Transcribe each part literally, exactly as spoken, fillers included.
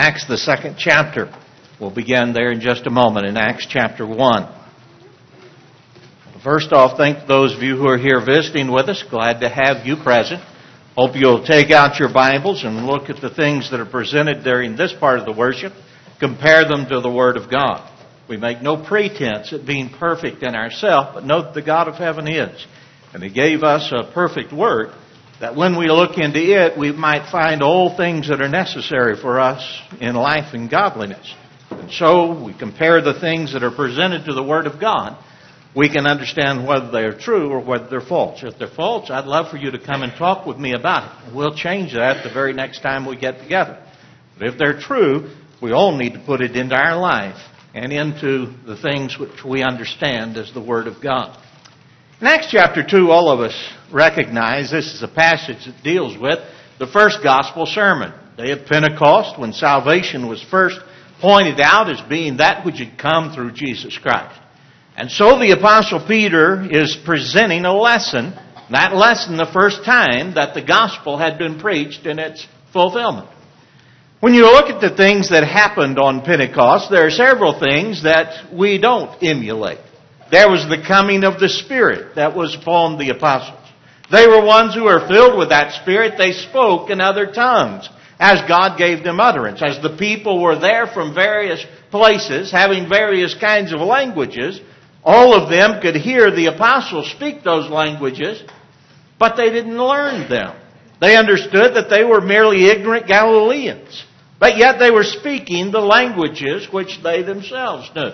Acts, the second chapter. We'll begin there in just a moment in Acts chapter one. First off, thank those of you who are here visiting with us. Glad to have you present. Hope you'll take out your Bibles and look at the things that are presented during this part of the worship. Compare them to the Word of God. We make no pretense at being perfect in ourselves, but note the God of heaven is. And He gave us a perfect Word that when we look into it, we might find all things that are necessary for us in life and godliness. And so we compare the things that are presented to the Word of God. We can understand whether they're true or whether they're false. If they're false, I'd love for you to come and talk with me about it. We'll change that the very next time we get together. But if they're true, we all need to put it into our life and into the things which we understand as the Word of God. In Acts chapter two, all of us recognize this is a passage that deals with the first gospel sermon. Day of Pentecost, when salvation was first pointed out as being that which had come through Jesus Christ. And so the Apostle Peter is presenting a lesson, that lesson the first time that the gospel had been preached in its fulfillment. When you look at the things that happened on Pentecost, there are several things that we don't emulate. There was the coming of the Spirit that was upon the apostles. They were ones who were filled with that Spirit. They spoke in other tongues as God gave them utterance. As the people were there from various places, having various kinds of languages, all of them could hear the apostles speak those languages, but they didn't learn them. They understood that they were merely ignorant Galileans, but yet they were speaking the languages which they themselves knew.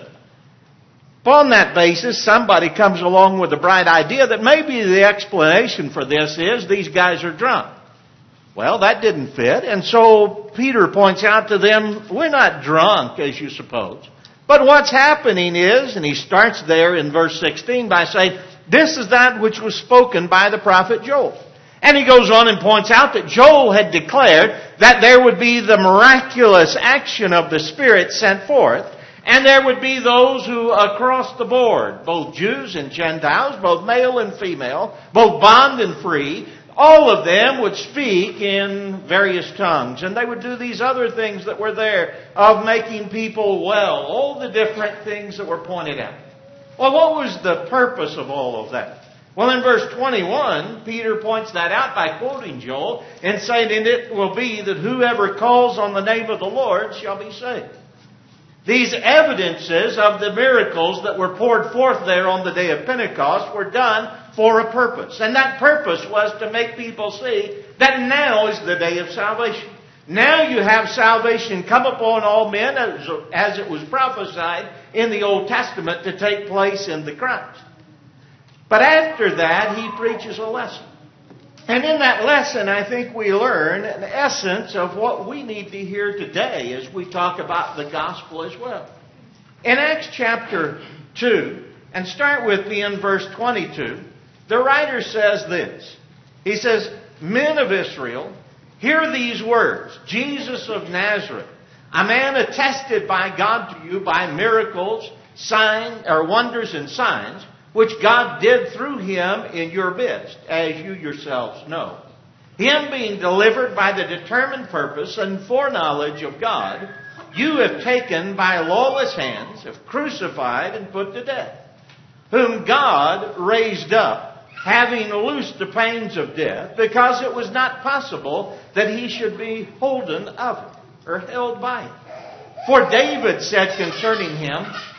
Upon that basis, somebody comes along with a bright idea that maybe the explanation for this is these guys are drunk. Well, that didn't fit, and so Peter points out to them, we're not drunk as you suppose. But what's happening is, and he starts there in verse sixteen by saying, this is that which was spoken by the prophet Joel. And he goes on and points out that Joel had declared that there would be the miraculous action of the Spirit sent forth, and there would be those who across the board, both Jews and Gentiles, both male and female, both bond and free, all of them would speak in various tongues. And they would do these other things that were there of making people well. All the different things that were pointed out. Well, what was the purpose of all of that? Well, in verse twenty-one, Peter points that out by quoting Joel and saying, and it will be that whoever calls on the name of the Lord shall be saved. These evidences of the miracles that were poured forth there on the day of Pentecost were done for a purpose. And that purpose was to make people see that now is the day of salvation. Now you have salvation come upon all men as, as it was prophesied in the Old Testament to take place in the Christ. But after that, he preaches a lesson. And in that lesson, I think we learn an essence of what we need to hear today as we talk about the gospel as well. In Acts chapter two, and start with me in verse twenty-two, the writer says this. He says, men of Israel, hear these words. Jesus of Nazareth, a man attested by God to you by miracles, signs, or wonders and signs, which God did through him in your midst, as you yourselves know. Him being delivered by the determined purpose and foreknowledge of God, you have taken by lawless hands, have crucified and put to death, whom God raised up, having loosed the pains of death, because it was not possible that he should be holden of it, or held by it. For David said concerning him,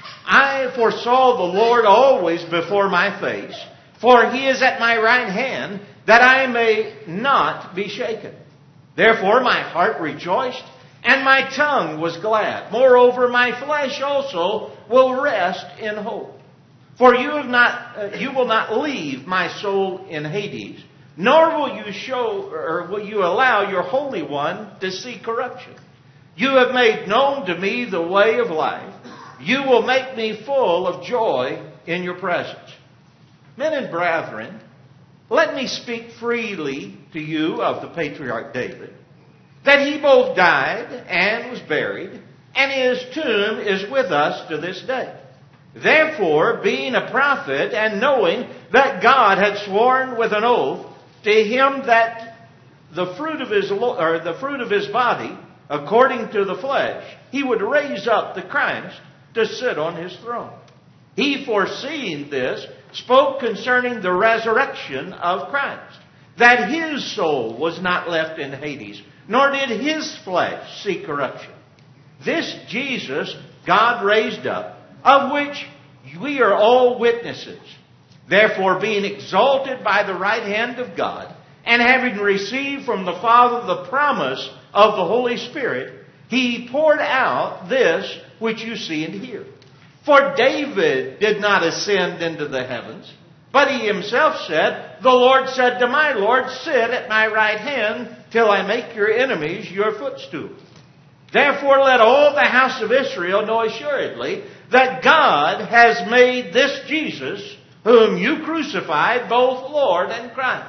I foresaw the Lord always before my face, for he is at my right hand, that I may not be shaken. Therefore my heart rejoiced, and my tongue was glad. Moreover, my flesh also will rest in hope. For you have not, uh, you will not leave my soul in Hades, nor will you show, or will you allow your Holy One to see corruption. You have made known to me the way of life. You will make me full of joy in your presence. Men and brethren, let me speak freely to you of the patriarch David, that he both died and was buried, and his tomb is with us to this day. Therefore, being a prophet, and knowing that God had sworn with an oath to him that the fruit of his or the fruit of his body according to the flesh, he would raise up the Christ to sit on his throne. He, foreseeing this, spoke concerning the resurrection of Christ, that his soul was not left in Hades, nor did his flesh see corruption. This Jesus God raised up, of which we are all witnesses. Therefore, being exalted by the right hand of God, and having received from the Father the promise of the Holy Spirit, he poured out this which you see and hear. For David did not ascend into the heavens, but he himself said, The Lord said to my Lord, Sit at my right hand till I make your enemies your footstool. Therefore let all the house of Israel know assuredly that God has made this Jesus, whom you crucified, both Lord and Christ.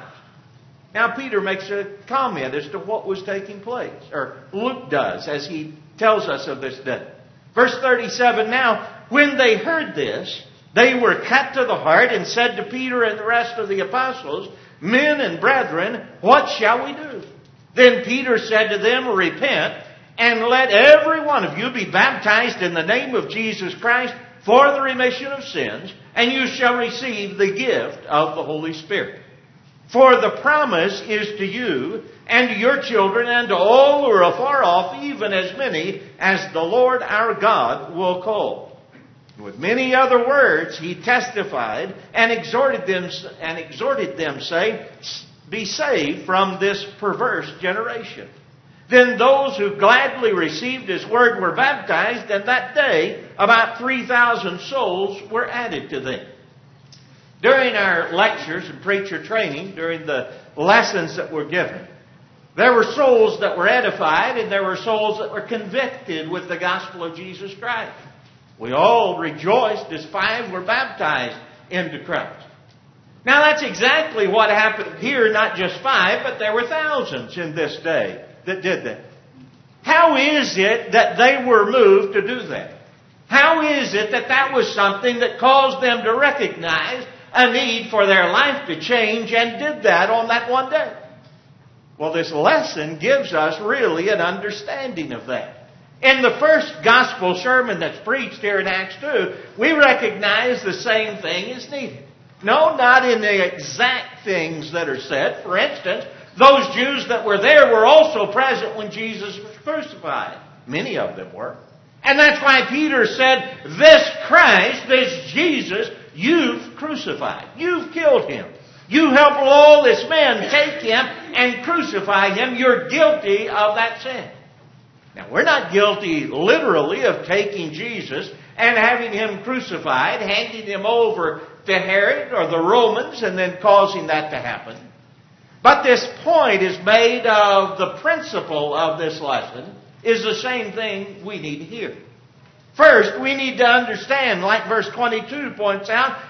Now Peter makes a comment as to what was taking place, or Luke does, as he tells us of this day. Verse thirty-seven, Now, when they heard this, they were cut to the heart and said to Peter and the rest of the apostles, Men and brethren, what shall we do? Then Peter said to them, Repent, and let every one of you be baptized in the name of Jesus Christ for the remission of sins, and you shall receive the gift of the Holy Spirit. For the promise is to you and to your children and to all who are afar off, even as many as the Lord our God will call. With many other words he testified and exhorted them, and exhorted them, saying, Be saved from this perverse generation. Then those who gladly received his word were baptized, and that day about three thousand souls were added to them. During our lectures and preacher training, during the lessons that were given, there were souls that were edified and there were souls that were convicted with the gospel of Jesus Christ. We all rejoiced as five were baptized into Christ. Now that's exactly what happened here, not just five, but there were thousands in this day that did that. How is it that they were moved to do that? How is it that that was something that caused them to recognize a need for their life to change and did that on that one day? Well, this lesson gives us really an understanding of that. In the first gospel sermon that's preached here in Acts two, we recognize the same thing is needed. No, not in the exact things that are said. For instance, those Jews that were there were also present when Jesus was crucified. Many of them were. And that's why Peter said, This Christ, this Jesus, you've crucified. You've killed him. You helped lawless men take him and crucify him. You're guilty of that sin. Now, we're not guilty literally of taking Jesus and having him crucified, handing him over to Herod or the Romans and then causing that to happen. But this point is made of the principle of this lesson is the same thing we need to hear. First, we need to understand, like verse twenty-two points out,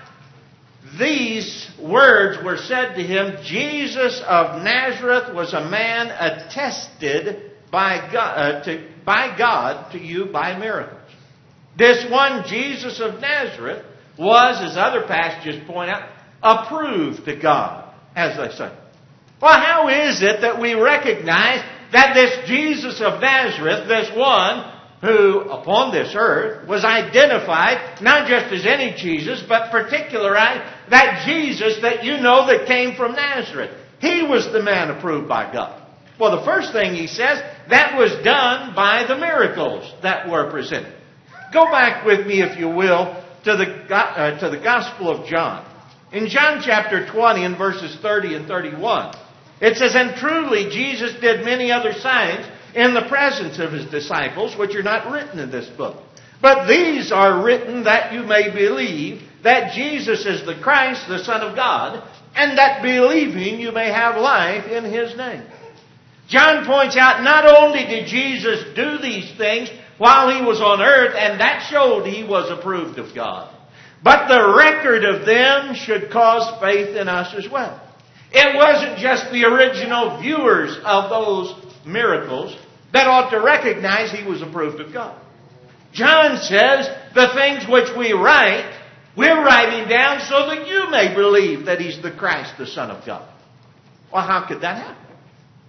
these words were said to him, Jesus of Nazareth was a man attested by God, uh, to, by God to you by miracles. This one Jesus of Nazareth was, as other passages point out, approved to God, as they say. Well, how is it that we recognize that this Jesus of Nazareth, this one who upon this earth was identified not just as any Jesus, but particularized that Jesus that you know that came from Nazareth? He was the man approved by God. Well, the first thing he says, that was done by the miracles that were presented. Go back with me, if you will, to the, uh, to the Gospel of John. In John chapter twenty and verses thirty and thirty-one, it says, And truly Jesus did many other signs in the presence of his disciples, which are not written in this book. But these are written that you may believe that Jesus is the Christ, the Son of God, and that believing you may have life in his name. John points out not only did Jesus do these things while he was on earth, and that showed he was approved of God, but the record of them should cause faith in us as well. It wasn't just the original viewers of those miracles that ought to recognize he was approved of God. John says the things which we write, we're writing down so that you may believe that he's the Christ, the Son of God. Well, how could that happen?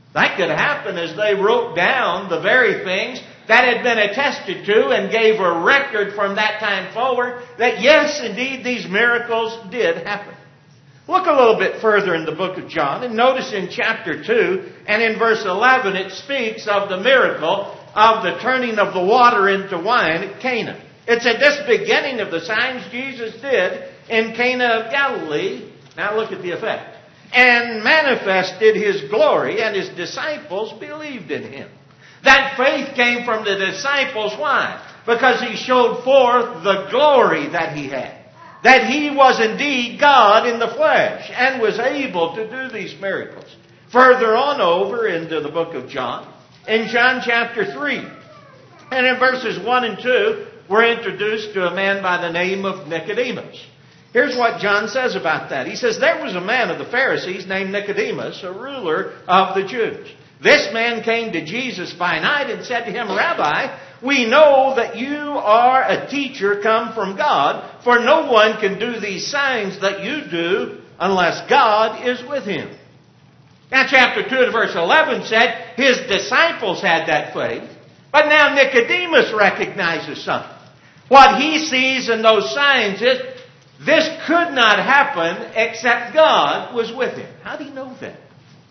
That could happen as they wrote down the very things that had been attested to and gave a record from that time forward that yes, indeed, these miracles did happen. Look a little bit further in the book of John and notice in chapter two and in verse eleven it speaks of the miracle of the turning of the water into wine at Cana. It's at this beginning of the signs Jesus did in Cana of Galilee. Now look at the effect. And manifested His glory, and His disciples believed in Him. That faith came from the disciples. Why? Because He showed forth the glory that He had. That He was indeed God in the flesh and was able to do these miracles. Further on over into the book of John, in John chapter three, and in verses one and two, we're introduced to a man by the name of Nicodemus. Here's what John says about that. He says, there was a man of the Pharisees named Nicodemus, a ruler of the Jews. This man came to Jesus by night and said to Him, Rabbi, we know that you are a teacher come from God, for no one can do these signs that you do unless God is with him. Now chapter two and verse eleven said His disciples had that faith, but now Nicodemus recognizes something. What he sees in those signs is, this could not happen except God was with him. How do you know that?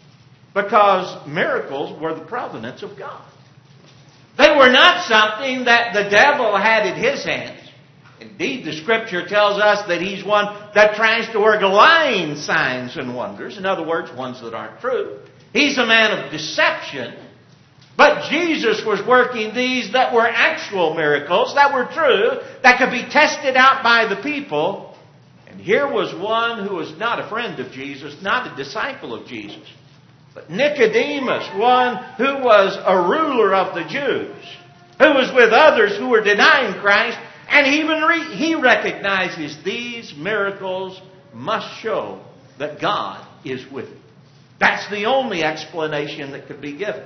Because miracles were the providence of God. They were not something that the devil had in his hands. Indeed, the Scripture tells us that he's one that tries to work lying signs and wonders. In other words, ones that aren't true. He's a man of deception. But Jesus was working these that were actual miracles, that were true, that could be tested out by the people. And here was one who was not a friend of Jesus, not a disciple of Jesus. But Nicodemus, one who was a ruler of the Jews, who was with others who were denying Christ, and even re- he recognizes these miracles must show that God is with him. That's the only explanation that could be given.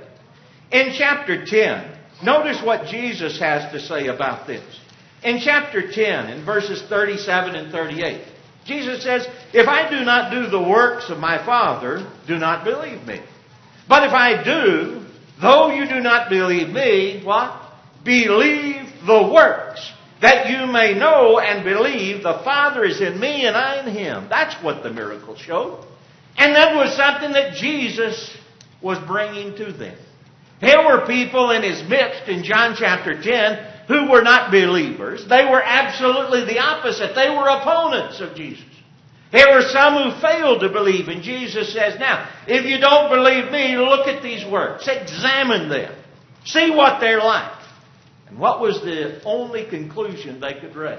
In chapter ten, notice what Jesus has to say about this. In chapter ten, in verses thirty-seven and thirty-eight, Jesus says, if I do not do the works of my Father, do not believe me. But if I do, though you do not believe me, what? Believe the works, that you may know and believe the Father is in me and I in Him. That's what the miracle showed. And that was something that Jesus was bringing to them. There were people in His midst in John chapter ten who were not believers. They were absolutely the opposite. They were opponents of Jesus. There were some who failed to believe. And Jesus says, now, if you don't believe me, look at these works. Examine them. See what they're like. And what was the only conclusion they could raise?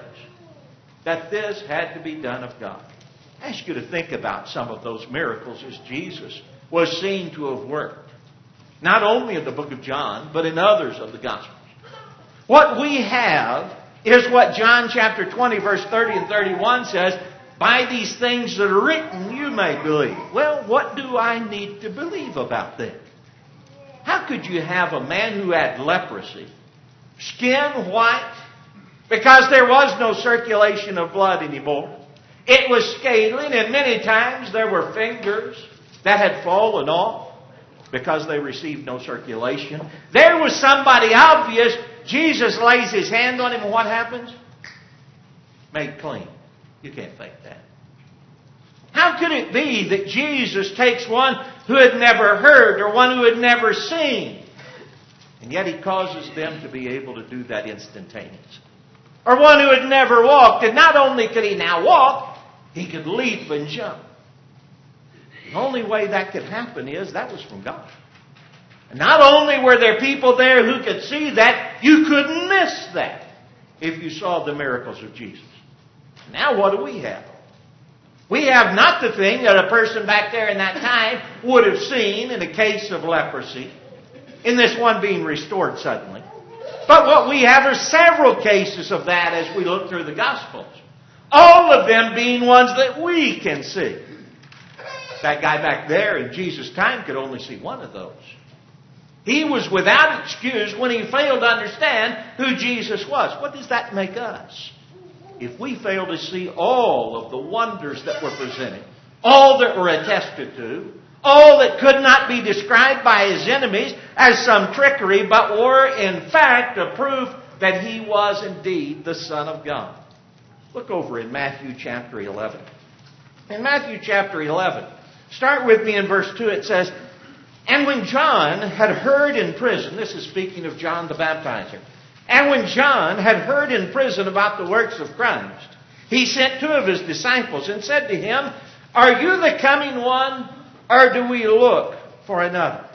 That this had to be done of God. I ask you to think about some of those miracles as Jesus was seen to have worked. Not only in the book of John, but in others of the Gospels. What we have is what John chapter twenty, verse thirty and thirty-one says, by these things that are written, you may believe. Well, what do I need to believe about that? How could you have a man who had leprosy, skin white, because there was no circulation of blood anymore? It was scaling, and many times there were fingers that had fallen off because they received no circulation. There was somebody obvious. Jesus lays His hand on him, and what happens? Made clean. You can't fake that. How could it be that Jesus takes one who had never heard or one who had never seen, and yet He causes them to be able to do that instantaneously? Or one who had never walked, and not only could he now walk, he could leap and jump. The only way that could happen is that was from God. And not only were there people there who could see that, you couldn't miss that if you saw the miracles of Jesus. Now what do we have? We have not the thing that a person back there in that time would have seen in a case of leprosy, in this one being restored suddenly. But what we have are several cases of that as we look through the Gospels. All of them being ones that we can see. That guy back there in Jesus' time could only see one of those. He was without excuse when he failed to understand who Jesus was. What does that make us? If we fail to see all of the wonders that were presented, all that were attested to, Oh, that could not be described by his enemies as some trickery, but were in fact a proof that he was indeed the Son of God. Look over in Matthew chapter eleven. In Matthew chapter eleven, start with me in verse two. It says, "And when John had heard in prison," this is speaking of John the Baptizer, "and when John had heard in prison about the works of Christ, he sent two of his disciples and said to him, 'Are you the coming one, or do we look for another?'"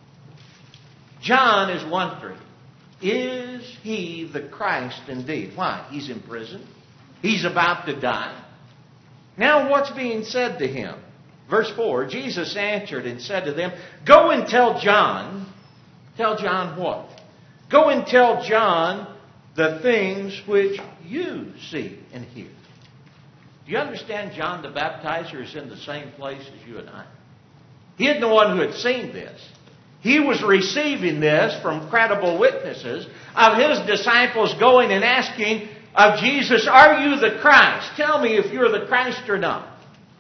John is wondering, is he the Christ indeed? Why? He's in prison. He's about to die. Now what's being said to him? Verse four, "Jesus answered and said to them, 'Go and tell John,'" tell John what? "Go and tell John the things which you see and hear." Do you understand John the Baptizer is in the same place as you and I? He isn't the one who had seen this. He was receiving this from credible witnesses of his disciples going and asking of Jesus, "Are you the Christ? Tell me if you're the Christ or not."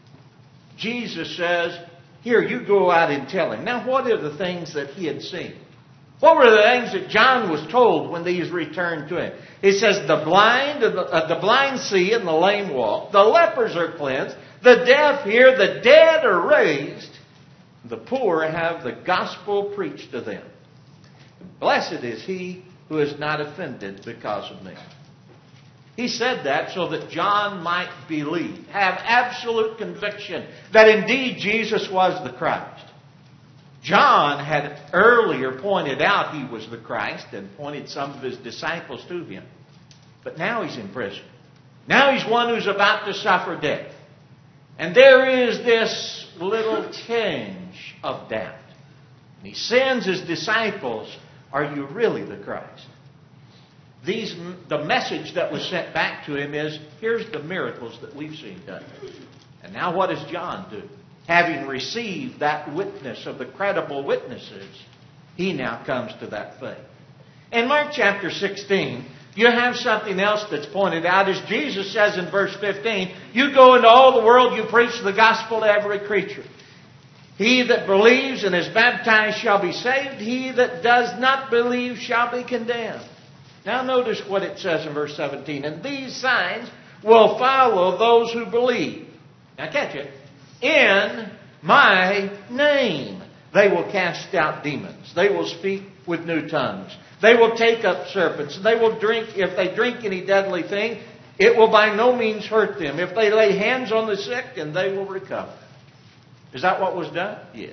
Jesus says, "Here, you go out and tell him." Now, what are the things that he had seen? What were the things that John was told when these returned to him? He says, the blind, and the, uh, the blind see and the lame walk. The lepers are cleansed. The deaf hear. The dead are raised. The poor have the gospel preached to them. Blessed is he who is not offended because of me. He said that so that John might believe, have absolute conviction that indeed Jesus was the Christ. John had earlier pointed out he was the Christ and pointed some of his disciples to him. But now he's in prison. Now he's one who's about to suffer death. And there is this little tinge of doubt. And he sends his disciples, "Are you really the Christ?" These, the message that was sent back to him is, here's the miracles that we've seen done. And now what does John do? Having received that witness of the credible witnesses, he now comes to that faith. In Mark chapter sixteen, you have something else that's pointed out. As Jesus says in verse fifteen, "You go into all the world, you preach the gospel to every creature. He that believes and is baptized shall be saved. He that does not believe shall be condemned." Now notice what it says in verse seventeen. "And these signs will follow those who believe." Now catch it. "In my name they will cast out demons. They will speak with new tongues. They will take up serpents. They will drink, if they drink any deadly thing, it will by no means hurt them. If they lay hands on the sick, and they will recover." Is that what was done? Yes.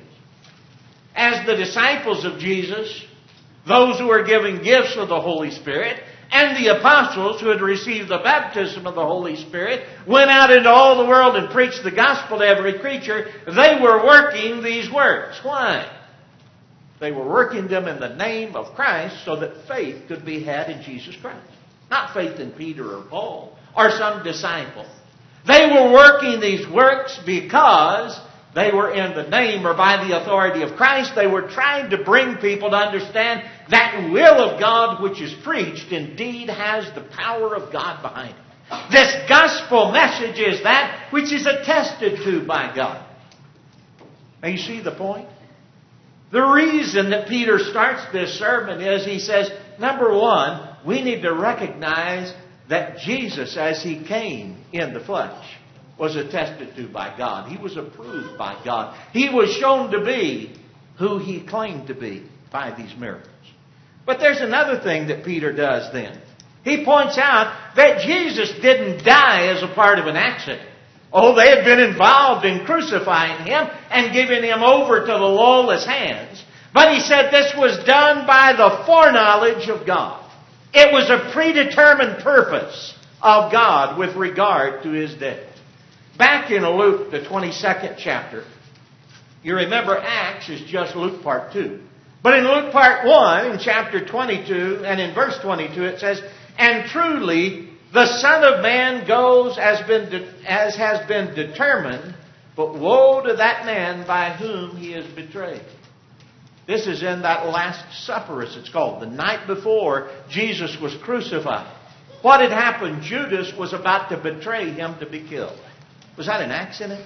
As the disciples of Jesus, those who were given gifts of the Holy Spirit, and the apostles who had received the baptism of the Holy Spirit, went out into all the world and preached the gospel to every creature, they were working these works. Why? They were working them in the name of Christ so that faith could be had in Jesus Christ. Not faith in Peter or Paul or some disciple. They were working these works because they were in the name or by the authority of Christ. They were trying to bring people to understand that will of God which is preached indeed has the power of God behind it. This gospel message is that which is attested to by God. Now you see the point? The reason that Peter starts this sermon is he says, number one, we need to recognize that Jesus, as he came in the flesh, was attested to by God. He was approved by God. He was shown to be who he claimed to be by these miracles. But there's another thing that Peter does then. He points out that Jesus didn't die as a part of an accident. Oh, they had been involved in crucifying him and giving him over to the lawless hands. But he said this was done by the foreknowledge of God. It was a predetermined purpose of God with regard to his death. Back in Luke, the twenty-second chapter, you remember Acts is just Luke part two. But in Luke part one, in chapter twenty-two, and in verse twenty-two, it says, "And truly the Son of Man goes as, been de- as has been determined, but woe to that man by whom he is betrayed." This is in that Last Supper, as it's called, the night before Jesus was crucified. What had happened? Judas was about to betray him to be killed. Was that an accident?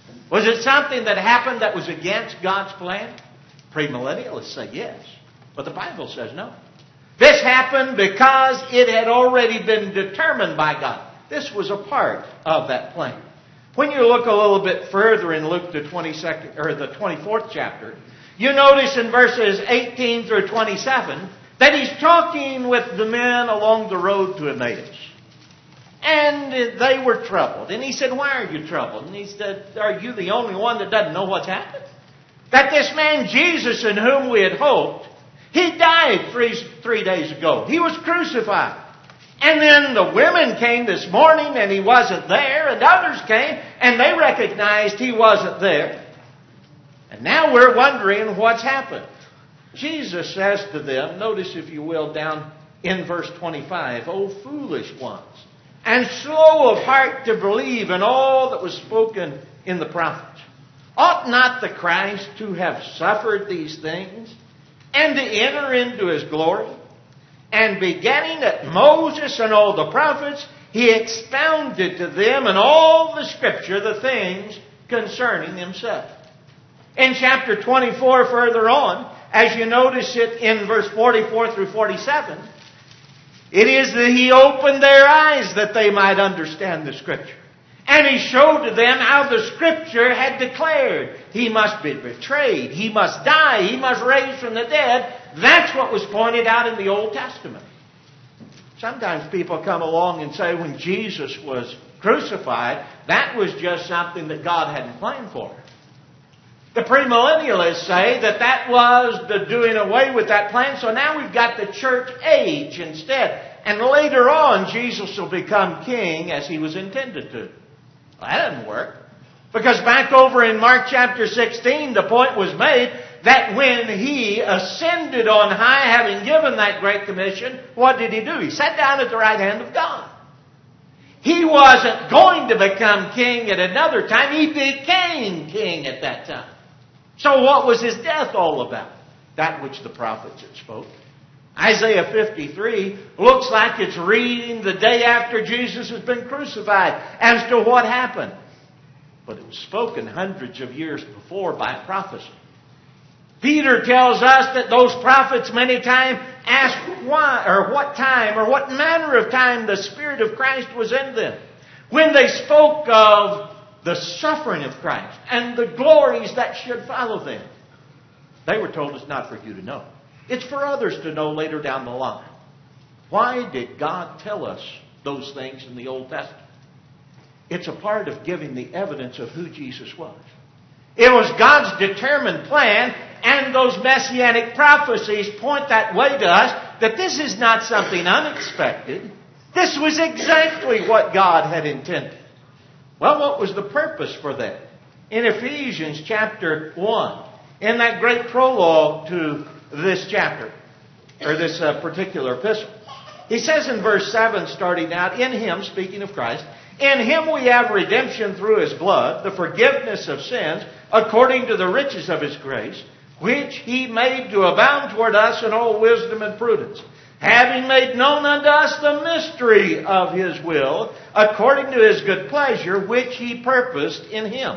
Was it something that happened that was against God's plan? Premillennialists say yes, but the Bible says no. This happened because it had already been determined by God. This was a part of that plan. When you look a little bit further in Luke the twenty-second or the twenty-fourth chapter, you notice in verses eighteen through twenty-seven that he's talking with the men along the road to Emmaus. And they were troubled. And he said, "Why are you troubled?" And he said, "Are you the only one that doesn't know what's happened? That this man Jesus, in whom we had hoped, he died three, three days ago. He was crucified. And then the women came this morning and he wasn't there. And others came and they recognized he wasn't there. And now we're wondering what's happened." Jesus says to them, notice if you will down in verse twenty-five, "O foolish ones, and slow of heart to believe in all that was spoken in the prophets. Ought not the Christ to have suffered these things and to enter into his glory? And beginning at Moses and all the prophets, he expounded to them in all the Scripture the things concerning himself." In chapter twenty-four further on, as you notice it in verse forty-four through forty-seven, it is that he opened their eyes that they might understand the Scripture. And he showed to them how the Scripture had declared he must be betrayed, he must die, he must raise from the dead. That's what was pointed out in the Old Testament. Sometimes people come along and say when Jesus was crucified, that was just something that God hadn't planned for. The premillennialists say that that was the doing away with that plan, so now we've got the church age instead. And later on, Jesus will become king as he was intended to. Well, that doesn't work. Because back over in Mark chapter sixteen, the point was made that when he ascended on high, having given that great commission, what did he do? He sat down at the right hand of God. He wasn't going to become king at another time. He became king at that time. So what was his death all about? That which the prophets had spoken. Isaiah fifty-three looks like it's reading the day after Jesus has been crucified as to what happened. But it was spoken hundreds of years before by prophecy. Peter tells us that those prophets many times asked why or what time or what manner of time the Spirit of Christ was in them. When they spoke of the suffering of Christ and the glories that should follow them. They were told it's not for you to know. It's for others to know later down the line. Why did God tell us those things in the Old Testament? It's a part of giving the evidence of who Jesus was. It was God's determined plan, and those messianic prophecies point that way to us, that this is not something unexpected. This was exactly what God had intended. Well, what was the purpose for that? In Ephesians chapter one, in that great prologue to this chapter, or this uh, particular epistle, he says in verse seven, starting out, "In Him," speaking of Christ, "in Him we have redemption through His blood, the forgiveness of sins, according to the riches of His grace, which He made to abound toward us in all wisdom and prudence, having made known unto us the mystery of His will, according to His good pleasure, which He purposed in Him."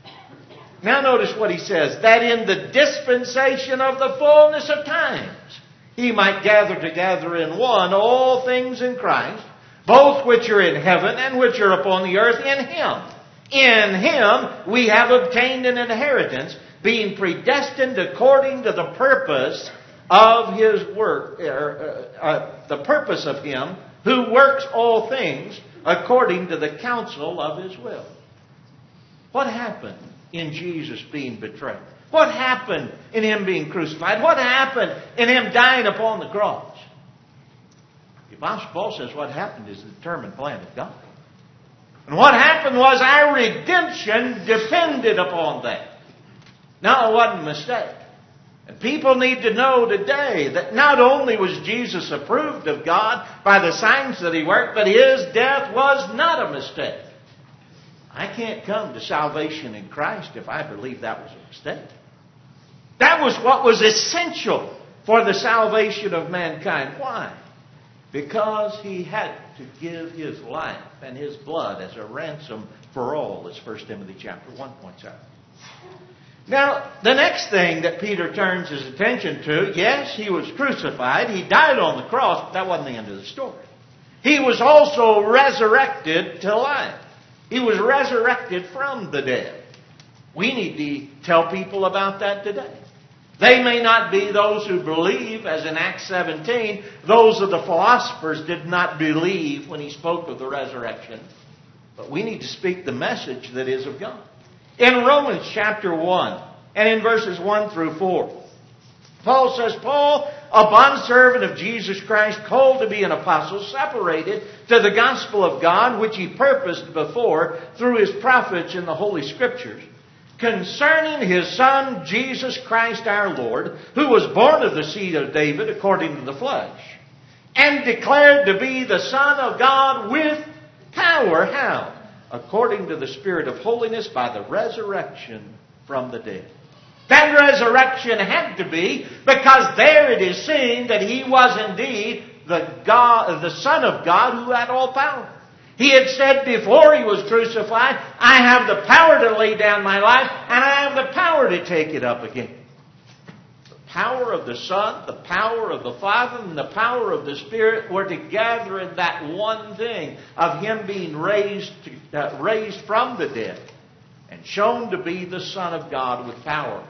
Now notice what he says, "that in the dispensation of the fullness of times, He might gather together in one all things in Christ, both which are in heaven and which are upon the earth, in Him. In Him we have obtained an inheritance, being predestined according to the purpose of His work, uh, uh, the purpose of Him who works all things according to the counsel of His will." What happened in Jesus being betrayed? What happened in Him being crucified? What happened in Him dying upon the cross? The Apostle Paul says what happened is the determined plan of God. And what happened was our redemption depended upon that. Now, it wasn't a mistake. And people need to know today that not only was Jesus approved of God by the signs that He worked, but His death was not a mistake. I can't come to salvation in Christ if I believe that was a mistake. That was what was essential for the salvation of mankind. Why? because he had to give his life and his blood as a ransom for all, as First Timothy chapter one points out. Now, the next thing that Peter turns his attention to, yes, he was crucified, he died on the cross, but that wasn't the end of the story. He was also resurrected to life. He was resurrected from the dead. We need to tell people about that today. They may not be those who believe, as in Acts seventeen, those of the philosophers did not believe when he spoke of the resurrection. But we need to speak the message that is of God. In Romans chapter one, and in verses one through four, Paul says, Paul, a bondservant of Jesus Christ, called to be an apostle, separated to the gospel of God, which he purposed before through his prophets in the Holy Scriptures, concerning his Son, Jesus Christ our Lord, who was born of the seed of David according to the flesh, and declared to be the Son of God with power. How? According to the Spirit of holiness by the resurrection from the dead. That resurrection had to be because there it is seen that he was indeed the God, the Son of God who had all power. He had said before he was crucified, I have the power to lay down my life and I have the power to take it up again. The power of the Son, the power of the Father, and the power of the Spirit were together in that one thing of him being raised, to, uh, raised from the dead and shown to be the Son of God with power.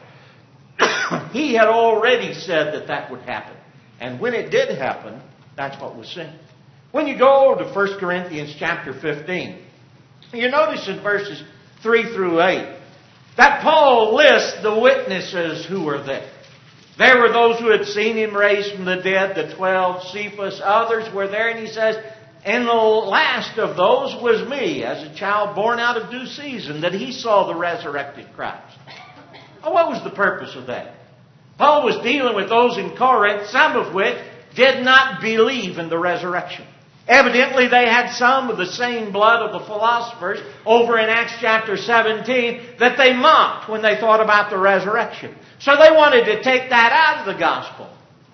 He had already said that that would happen. And when it did happen, that's what was seen. When you go to First Corinthians chapter fifteen, you notice in verses three through eight that Paul lists the witnesses who were there. There were those who had seen him raised from the dead, the twelve, Cephas, others were there, and he says, and the last of those was me, as a child born out of due season, that he saw the resurrected Christ. Well, what was the purpose of that? Paul was dealing with those in Corinth, some of which did not believe in the resurrection. Evidently, they had some of the same blood of the philosophers over in Acts chapter seventeen that they mocked when they thought about the resurrection. So they wanted to take that out of the gospel.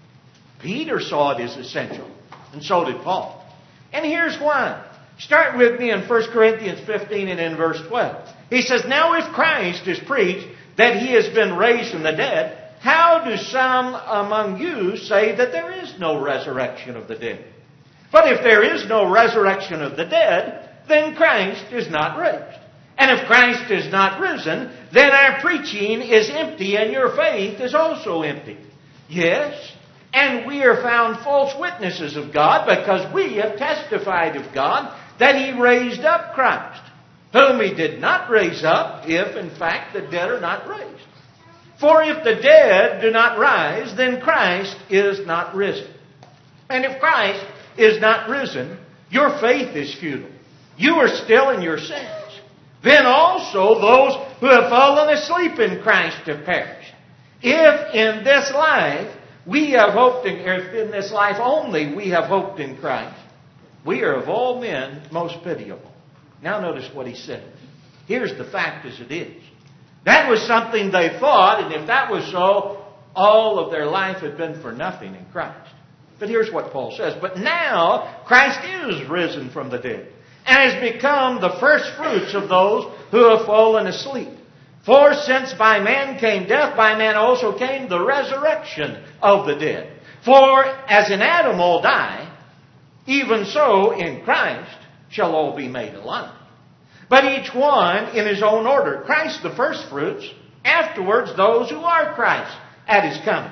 Peter saw it as essential, and so did Paul. And here's why. Start with me in First Corinthians fifteen and in verse twelve. He says, now if Christ is preached that he has been raised from the dead, how do some among you say that there is no resurrection of the dead? But if there is no resurrection of the dead, then Christ is not raised. And if Christ is not risen, then our preaching is empty and your faith is also empty. Yes, and we are found false witnesses of God because we have testified of God that he raised up Christ, whom he did not raise up if in fact the dead are not raised. For if the dead do not rise, then Christ is not risen. And if Christ is not risen, your faith is futile. You are still in your sins. Then also those who have fallen asleep in Christ have perished. If in this life we have hoped in, or if in this life only we have hoped in Christ, we are of all men most pitiable. Now notice what he says. Here's the fact as it is. That was something they thought, and if that was so, all of their life had been for nothing in Christ. But here's what Paul says. But now Christ is risen from the dead and has become the first fruits of those who have fallen asleep. For since by man came death, by man also came the resurrection of the dead. For as in Adam all die, even so in Christ shall all be made alive. But each one in his own order. Christ the first fruits, afterwards those who are Christ at his coming.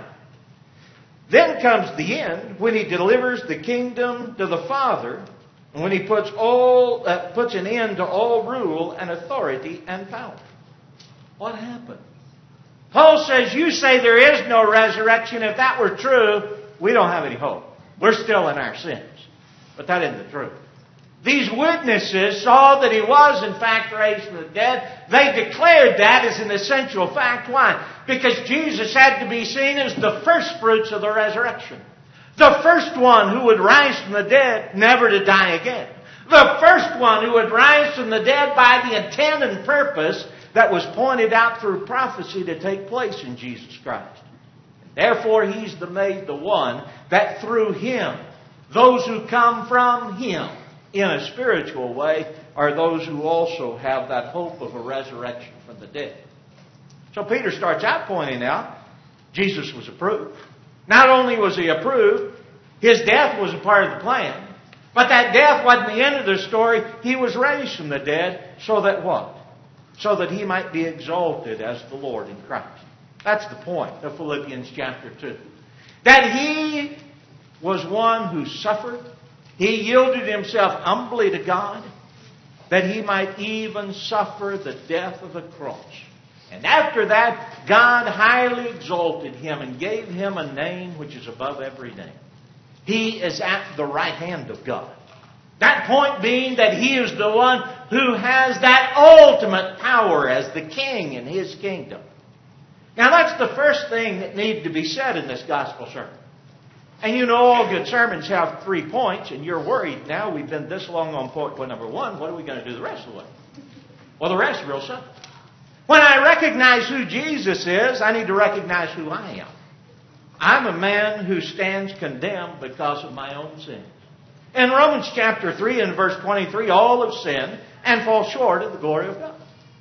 Then comes the end when he delivers the kingdom to the Father, and when he puts all uh, puts an end to all rule and authority and power. What happened? Paul says, you say there is no resurrection. If that were true, we don't have any hope. We're still in our sins. But that isn't the truth. These witnesses saw that he was in fact raised from the dead. They declared that as an essential fact. Why? Because Jesus had to be seen as the first fruits of the resurrection. The first one who would rise from the dead, never to die again. The first one who would rise from the dead by the intent and purpose that was pointed out through prophecy to take place in Jesus Christ. Therefore, he's the made the one that through him Those who come from Him in a spiritual way are those who also have that hope of a resurrection from the dead. So Peter starts out pointing out Jesus was approved. Not only was He approved, His death was a part of the plan. But that death wasn't the end of the story. He was raised from the dead so that what? So that He might be exalted as the Lord in Christ. That's the point of Philippians chapter two. That He was one who suffered. He yielded Himself humbly to God, that He might even suffer the death of the cross. And after that, God highly exalted Him and gave Him a name which is above every name. He is at the right hand of God. That point being that He is the one who has that ultimate power as the King in His kingdom. Now that's the first thing that needs to be said in this gospel sermon. And you know all good sermons have three points, and you're worried now. We've been this long on point number one. What are we going to do the rest of the way? Well, the rest is real simple. When I recognize who Jesus is, I need to recognize who I am. I'm a man who stands condemned because of my own sins. In Romans chapter three and verse twenty-three, all have sinned and fall short of the glory of God.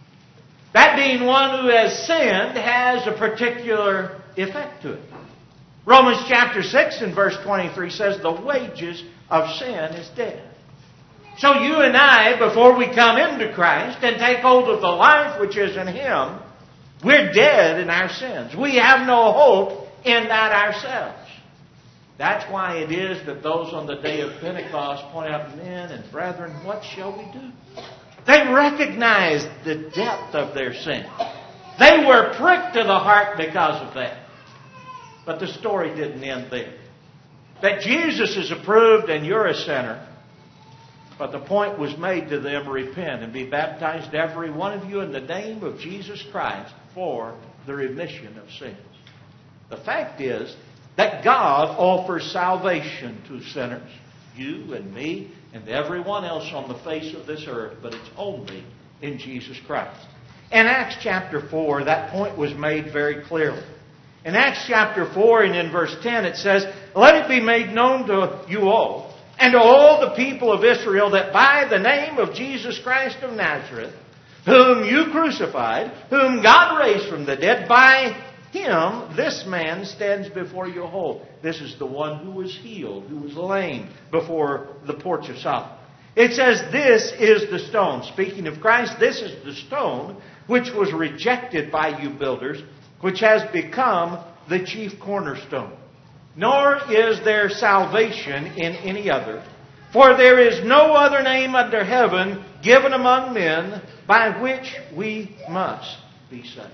That being one who has sinned has a particular effect to it. Romans chapter six and verse twenty-three says the wages of sin is death. So you and I, before we come into Christ and take hold of the life which is in Him, we're dead in our sins. We have no hope in that ourselves. That's why it is that those on the day of Pentecost point out, men and brethren, what shall we do? They recognized the depth of their sin. They were pricked to the heart because of that. But the story didn't end there. That Jesus is approved and you're a sinner. But the point was made to them, repent and be baptized, every one of you, in the name of Jesus Christ for the remission of sins. The fact is that God offers salvation to sinners, you and me and everyone else on the face of this earth, but it's only in Jesus Christ. In Acts chapter four, that point was made very clearly. In Acts chapter four and in verse ten it says, let it be made known to you all and to all the people of Israel that by the name of Jesus Christ of Nazareth, whom you crucified, whom God raised from the dead, by Him this man stands before you whole. This is the one who was healed, who was lame before the porch of Solomon. It says this is the stone. Speaking of Christ, this is the stone which was rejected by you builders, which has become the chief cornerstone. Nor is there salvation in any other, for there is no other name under heaven given among men by which we must be saved.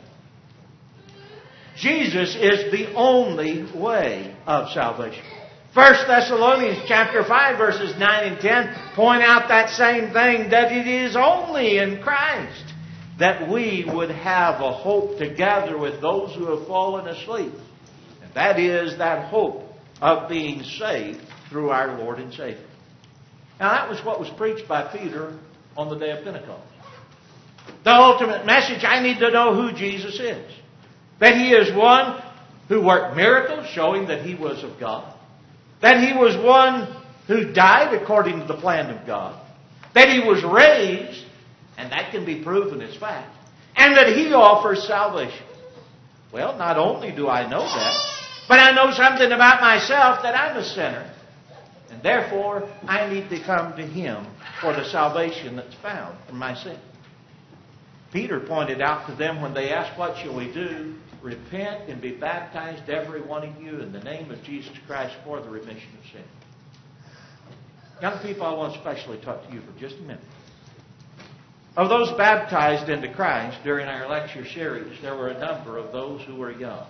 Jesus is the only way of salvation. First Thessalonians chapter five verses nine and ten point out that same thing, that it is only in Christ that we would have a hope together with those who have fallen asleep. And that is that hope of being saved through our Lord and Savior. Now that was what was preached by Peter on the day of Pentecost. The ultimate message, I need to know who Jesus is. That He is one who worked miracles, showing that He was of God. That He was one who died according to the plan of God. That He was raised, and that can be proven as fact. And that He offers salvation. Well, not only do I know that, but I know something about myself, that I'm a sinner. And therefore, I need to come to Him for the salvation that's found from my sin. Peter pointed out to them when they asked, what shall we do? Repent and be baptized, every one of you, in the name of Jesus Christ for the remission of sin. Young people, I want to especially talk to you for just a minute. Of those baptized into Christ during our lecture series, there were a number of those who were young.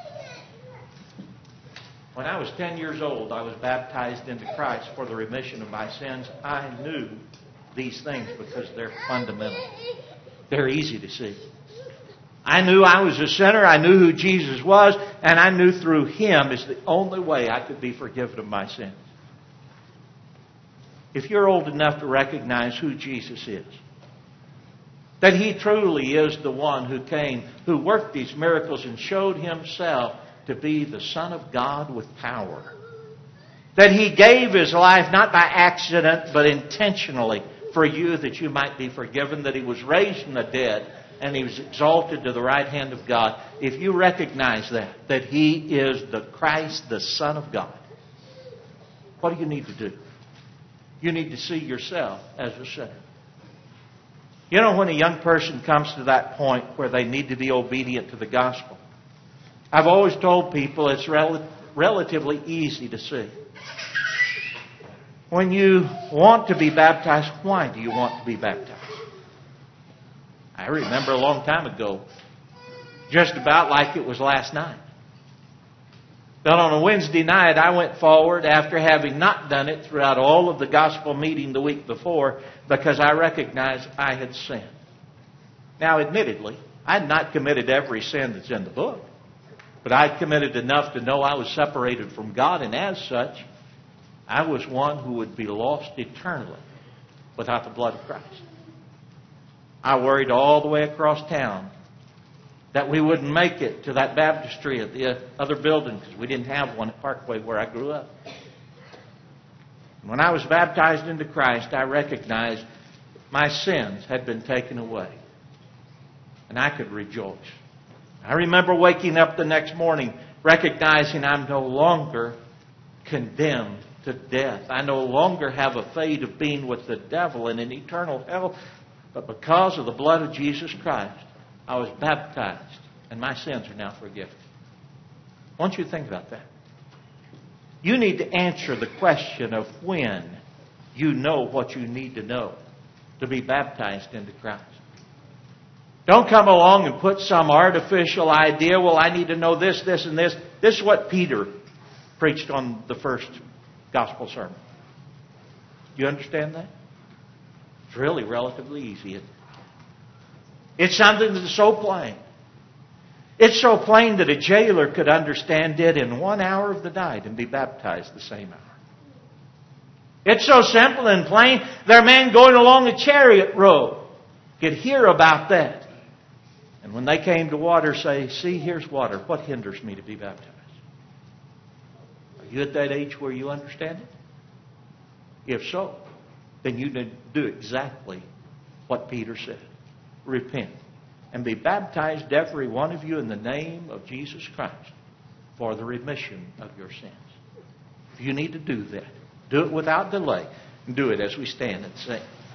When I was ten years old, I was baptized into Christ for the remission of my sins. I knew these things because they're fundamental. They're easy to see. I knew I was a sinner. I knew who Jesus was. And I knew through Him is the only way I could be forgiven of my sins. If you're old enough to recognize who Jesus is, that He truly is the one who came, who worked these miracles and showed Himself to be the Son of God with power. That He gave His life not by accident, but intentionally for you, that you might be forgiven. That He was raised from the dead and He was exalted to the right hand of God. If you recognize that, that He is the Christ, the Son of God, what do you need to do? You need to see yourself as a sinner. You know, when a young person comes to that point where they need to be obedient to the gospel, I've always told people it's rel- relatively easy to see. When you want to be baptized, why do you want to be baptized? I remember a long time ago, just about like it was last night, that on a Wednesday night I went forward after having not done it throughout all of the gospel meeting the week before, because I recognized I had sinned. Now, admittedly, I had not committed every sin that's in the book, but I'd committed enough to know I was separated from God, and as such, I was one who would be lost eternally without the blood of Christ. I worried all the way across town that we wouldn't make it to that baptistry at the other building, because we didn't have one at Parkway where I grew up. When I was baptized into Christ, I recognized my sins had been taken away, and I could rejoice. I remember waking up the next morning recognizing I'm no longer condemned to death. I no longer have a fate of being with the devil in an eternal hell, but because of the blood of Jesus Christ, I was baptized, and my sins are now forgiven. I want you to think about that. You need to answer the question of when you know what you need to know to be baptized into Christ. Don't come along and put some artificial idea, well, I need to know this, this, and this. This is what Peter preached on the first gospel sermon. Do you understand that? It's really relatively easy, isn't it? It's something that's so plain. It's so plain that a jailer could understand it in one hour of the night and be baptized the same hour. It's so simple and plain, their man going along a chariot road could hear about that. And when they came to water, say, see, here's water. What hinders me to be baptized? Are you at that age where you understand it? If so, then you need to do exactly what Peter said. Repent and be baptized, every one of you, in the name of Jesus Christ for the remission of your sins. If you need to do that, do it without delay. Do it as we stand and sing.